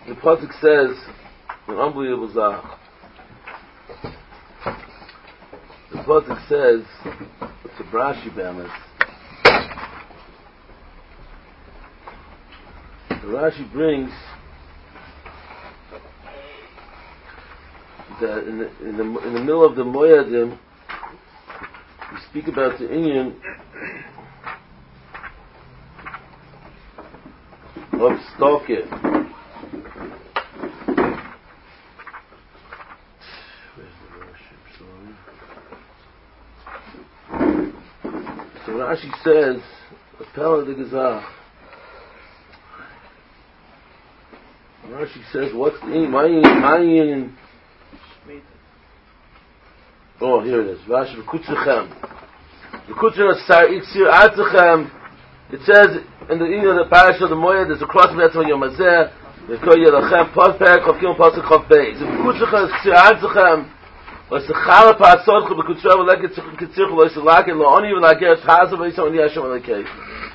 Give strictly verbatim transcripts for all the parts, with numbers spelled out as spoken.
The pasuk says an unbelievable zach. The pasuk says it's a Rashi Bamas. The Rashi brings that in the, in the in the middle of the Moyadim, we speak about the Inyan of Stalker. So Rashi says, Apella de Gazach. Rashi says, what's the Inyan? My Inyan. Oh, here it is. Rashi v'kutzechem. V'kutzechem sar iksir atzechem. It says in the Inyan of the parish of the Moed, there's a cross of Etzma Yom Hazeh. V'koy yelachem posper chofkim posuk chof beis. V'kutzechem iksir atzechem. V'sechala pa'asodcha v'kutzechem v'leket tzichem v'leket lo'oni v'lager t'hazav v'yisam v'yashem v'lekei.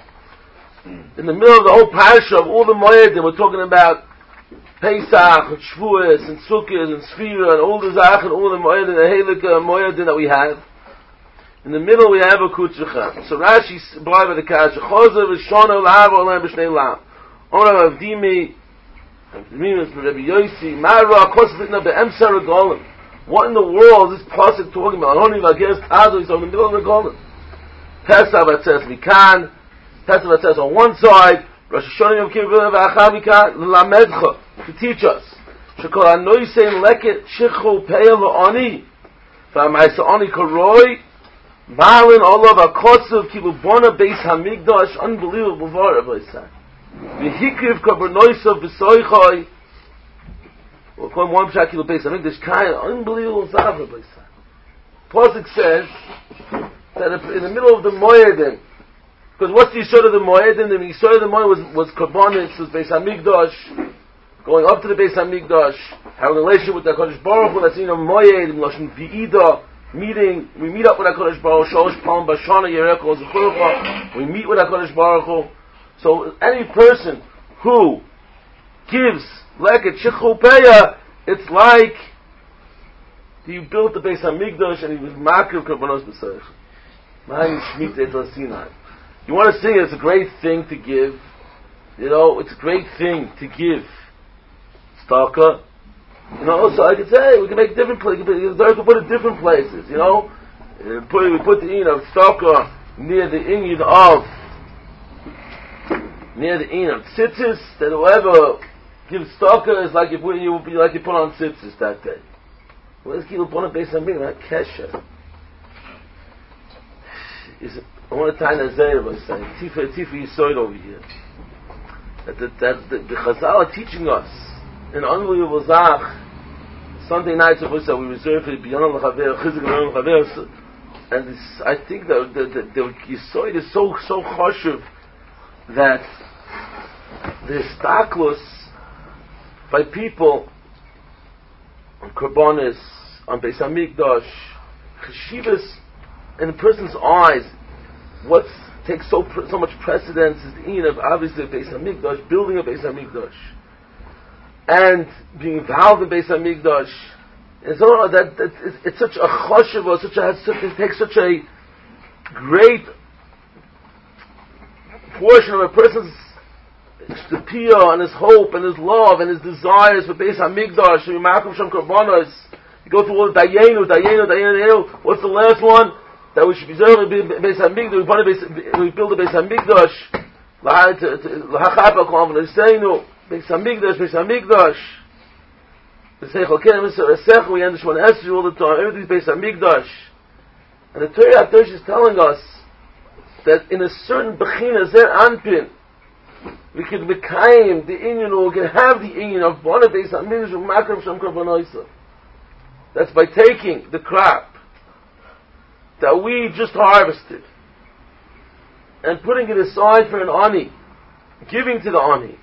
In the middle of the whole parish of all the Moedim, we're talking about Pesach and Shavuos and Sukkot and Sfira and all the Zach and all the Moed and the Helik Moed that we have. In the middle we have a Kutzechem. So Rashi brought by the Kasha Chozer v'Shona Lav Olam b'Shnei Lam. Olam Avdimi Avdimi Rabbi Yossi Mara Kosvitna be'Emsar Regolim. What in the world is this pasuk talking about? Only Vageres Tazo is in the middle of the Regolim. Pesach says Mikan. Pesach says on one side. Rosh Hashanah Yom Kippur v'Achar Mikan l'Lamedcha. To teach us. Shekol anoysein leket shichu peil lo'ani. V'amaisa ani koroi. Malin olav akotsuv kilu bona beis hamigdash. Unbelievable var, Rabbi said. V'hikriv kabernoisav v'soichoi. We'll call him one pshat kilu beis hamigdash. Kind unbelievable zav, Rabbi said. Pasuk says that in the middle of the Moedim, because what's the Yisod of the Moedim? The Yisod of the Moedim was, was Karbonis, was Beis HaMikdash, going up to the Beis HaMikdash, having a relationship with the HaKadosh Baruch Hu, that's in a Moed, Lashon V'ida, meeting, we meet up with HaKadosh Baruch Hu, Shalosh Palm Bashana Yereko Zechurcha, we meet with HaKadosh Baruch Hu. So any person who gives Leket Shichu Peya, it's like he built the Beis HaMikdash and he was Makriv Karbonos B'Seich. Ma'ayin Shmita Etel Sinai. You want to sing it, it's a great thing to give. You know, it's a great thing to give. Stalker. You know, so I could say, we can make different places, we can put it different places, you know. Put, we put the Inyan of Stalker near the Inyan of, near the Inyan of Tzitzis, that whoever gives Stalker is like you put, you, like you put on Tzitzis that day. Where's Kilo Pona Beis HaMikdash? Not Kesha. Is it? I want to tie Nazir by saying, Tifa Tifa Yisoid over here. That the, that the, the Chazal are teaching us an unbelievable Zach. Sunday nights of us that we reserve for B'Yonah L'Chaver, Chizik B'Yonah L'Chaver, and this, I think that the, the, the Yisoid is so, so choshev that the staklus by people on Karbonis, on Beis HaMikdash, Cheshivas in a person's eyes, what takes so so much precedence is the Inyan of obviously Beis HaMikdash, building a Beis HaMikdash, and being involved in Beis HaMikdash. And so that, that it's, it's such a choshev, such a such it takes such a great portion of a person's stipia and his hope and his love and his desires for Beis HaMikdash. You go through all the Dayenu, Dayenu, Dayenu. What's the last one? That we should be serving Beis HaMikdash, we build a Beis HaMikdash, L'hachapa Kol V'Neseinu, Beis HaMikdash, Beis HaMikdash, V'Seichel Ken V'Seich, we end the Shemona Esrei all the time, everything's Beis HaMikdash. And the Torah HaKadosh is telling us that in a certain Bechina, Zer Anpin, we could Mekayim the Inyan, or we can have the Inyan of Bona Beis HaMikdash, U'Makram Shem Karbonoisa. That's by taking the crop that we just harvested and putting it aside for an ani, giving to the ani.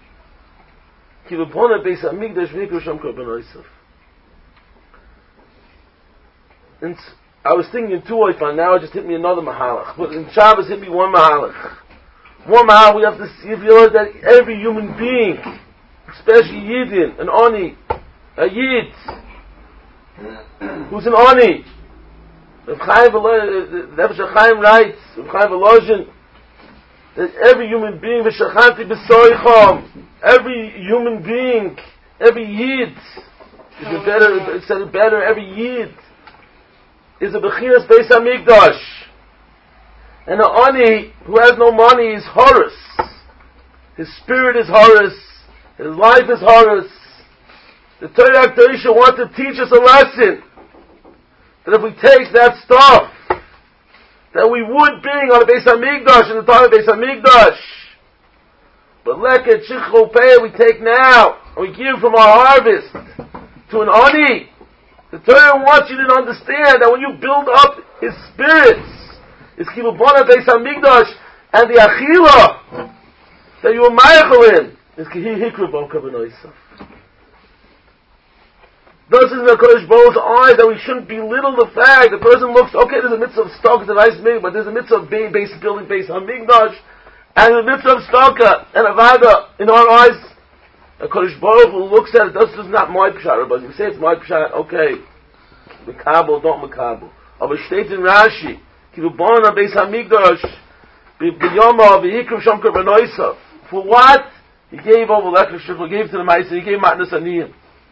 And I was thinking in two oifan, now it just hit me another mahalach. But in Shabbos hit me one mahalach. One mahalach, we have to see, realize that every human being especially Yidin, an Oni, a Yid, who's an Oni. Rav Chaim Chaim writes, Rav Chaim Volozhin, that every human being, v'shachanti b'soichom, every human being, every Yid, is a better, it said it better, every Yid is a Bechinas Beis HaMikdash. And an Ani who has no money is Horus. His spirit is Horus. His life is Horus. The Torah Kedusha wants to teach us a lesson. That if we take that stuff, that we would bring on the Beis HaMikdash, in the time of Beis HaMikdash, but Leket Shichro Pei we take now, and we give from our harvest, to an Ani. The Torah wants you to understand that when you build up his spirits, his Kibubana Beis HaMikdash, and the Achila, that you are Meichel in, is Kehi Hikru Boka B'noisaf. Thus is in the Kodesh Baruch's eyes that we shouldn't belittle the fact the person looks, okay, there's a mitzvah of stock, it's a nice mitzvah, but there's a mitzvah of base building Beis HaMikdash, and the mitzvah of staka and avada in our eyes. The Kodesh Baruch who looks at it, this is not my pshat, but if you say it's my pshat, okay, Mekabel, don't Mekabel. Aber steht in Rashi, Ki v'bona Beis HaMikdash, b'yoma v'hikru shomker b'noisav. For what? He gave over Lechler Shifra, he gave to the Maisa, he gave Matnas Aniyim.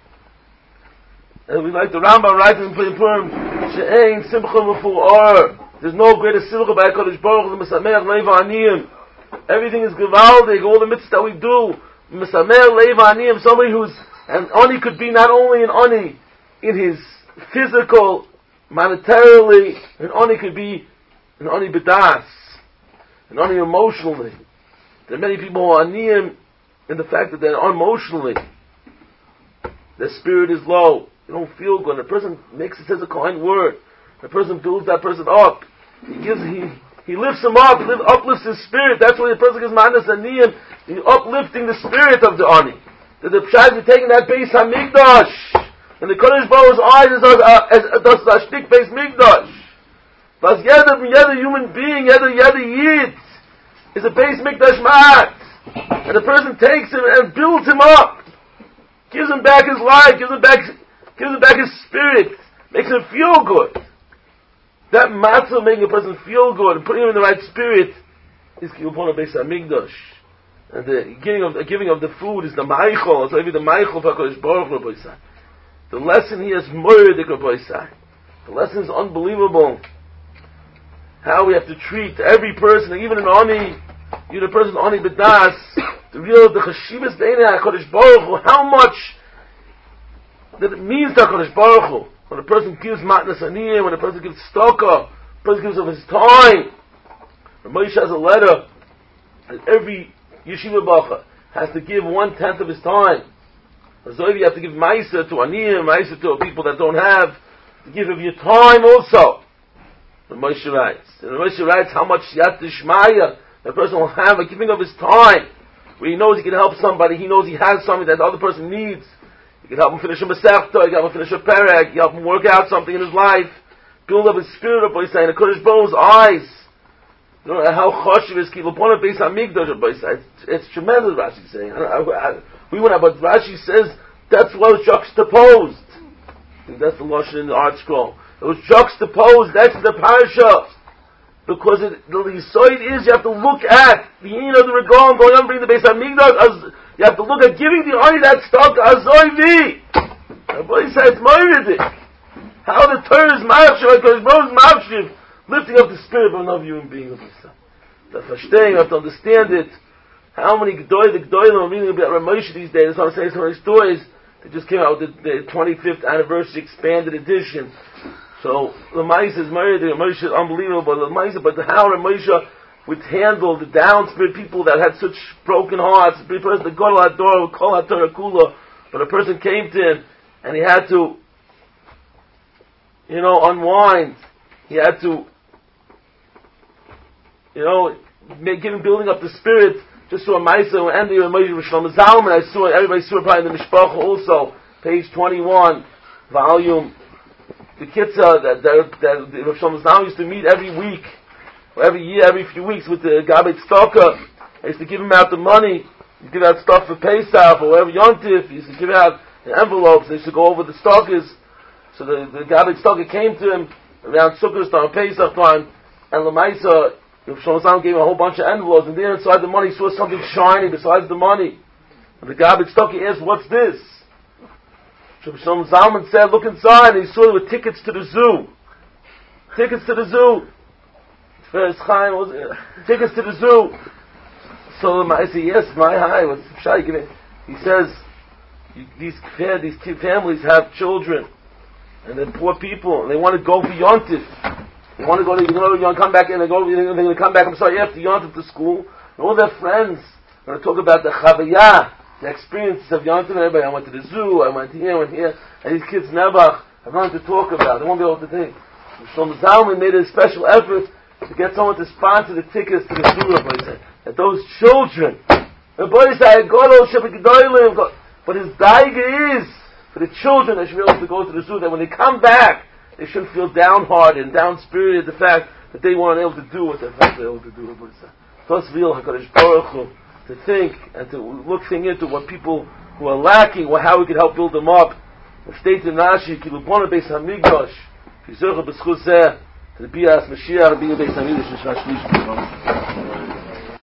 And we like the Rambam writes in Purim, She'ein simcha v'fu'or. There's no greater simcha by Kodesh Baruch than Mesameach Leiva Aniyim. Everything is gewaldig, all the mitzvahs that we do. Mesameach Leiva Aniyim, somebody who's, and Ani could be not only an Ani in his physical, monetarily, an Ani could be an Ani B'das, an Ani emotionally. There are many people who are Aniyim in the fact that they're unemotionally. Their spirit is low. They don't feel good. The person makes it, says a kind word. The person builds that person up. He gives, he, he lifts him up, he uplifts his spirit. That's why the person gives Manas Aniyim, he's uplifting the spirit of the Ani. That the Pshad is taking that Beis HaMikdash. And the Kodesh Baruch's eyes is as a shtik Beis Mikdash. But yada, yada human being, yada, yada Yid, is a Beis Mikdash mat. And the person takes him and builds him up. Gives him back his life, gives him back, gives him back his spirit, makes him feel good. That matzah making a person feel good and putting him in the right spirit is Kiyupon Beis HaMikdash. And the giving of the giving of the food is the Meichel. So even the Meichel of HaKadosh Baruch Hu. The lesson here is Moedik Rabbi. The lesson is unbelievable. How we have to treat every person, even an Ani, even a person Ani B'das, to realize the Chashivas Deina HaKadosh Baruch Hu, how much that it means to HaKadosh Baruch Hu. When a person gives Matnas Aniyim, when a person gives Stokah, a person gives of his time. Moshe has a letter that every Yeshiva Bacha has to give one tenth of his time. So if you have to give Maisa to Aniyim, Maisa to people that don't have, to give of your time also. The Moshe writes. And the Moshe writes how much Yat Shmaya the person will have a giving of his time. Where he knows he can help somebody, he knows he has something that the other person needs. You can help him finish a Masechta, you can help him finish a Perek, you can help him work out something in his life, build up his spirit, Rabbi Yisrael, the Kodesh Baruch's eyes. You know how choshev is keep upon a Beis HaMikdash, Rabbi Yisrael. It's, it's tremendous, Rashi saying. I, I, I, we went out, but Rashi says that's what was juxtaposed. I think that's the Lashon in the Art Scroll. It was juxtaposed next to the parasha. Because it, the Yisoid is, you have to look at the Yin of the Regon going on, bringing the Beis HaMikdash, as, you have to look at giving the Ani that stock, Azoivi. Rabbi said, it's Moiridik. How the Torah is Ma'afshiv, because Baruch is Ma'afshiv, lifting up the spirit of another human being of Yisrael. You have to understand, you have to understand it. How many G'doy, the G'doyim are reading about Ramosh these days, that's what I'm saying, some of these stories, they just came out with the, the twenty-fifth anniversary expanded edition. So the Ma'isa is married, the Moshe is unbelievable, but the Ma'isa, but how the Moshe would handle the down spirit people that had such broken hearts, the person that got to that door would call out Torah Kula, but a person came to him and he had to, you know, unwind. He had to, you know, make, give him building up the spirit. Just saw a Ma'isa and ended with Moshe Shlomo Zalman. I saw everybody saw it probably in the Mishpacha also, page twenty-one, volume. The Kitzah that that that Rav Shlomo Zalman used to meet every week, or every year, every few weeks with the Gabet Stoker. I used to give him out the money. you give out stuff for Pesach or whatever Yontif, you used to give out envelopes, they used to go over the stockers. So the, the Gabbard stocker came to him around Sukkot time, Pesach time, and Lamaisa, Shlomo Zalman gave him a whole bunch of envelopes, and there inside the money he saw something shiny besides the money. And the Gabbard stocker asked, "What's this?" Shlomo Zalman said, "Look inside," and he saw there were tickets to the zoo. Tickets to the zoo. First Chaim was uh, tickets to the zoo. So I said, "Yes, my high. What's shy? Give it." He says, "These these two families have children, and they're poor people, and they want to go for Yontif. They want to go to, you know, you want to come back and they go, they're going to come back, I'm sorry, after Yontif to school, and all their friends are going to talk about the Chavayah, the experiences of Yontif, and everybody, I went to the zoo, I went here, I went here, and these kids never have nothing to talk about. They won't be able to think." Shlomo Zalman made a special effort to get someone to sponsor the tickets to the zoo, Rabbi, that those children, Rabbi said, but his daiga is for the children that should be able to go to the zoo, that when they come back, they shouldn't feel downhearted and down-spirited the fact that they weren't able to do what they thought they were able to do. Plus, real HaKadosh Baruch Hu, to think and to look thing into what people who are lacking, or how we can help build them up. The state in Rashi, ki lubona beis hamigdash, ki zurcha b'schus zeh, to the Bias Mashiach, being a beis hamigdash,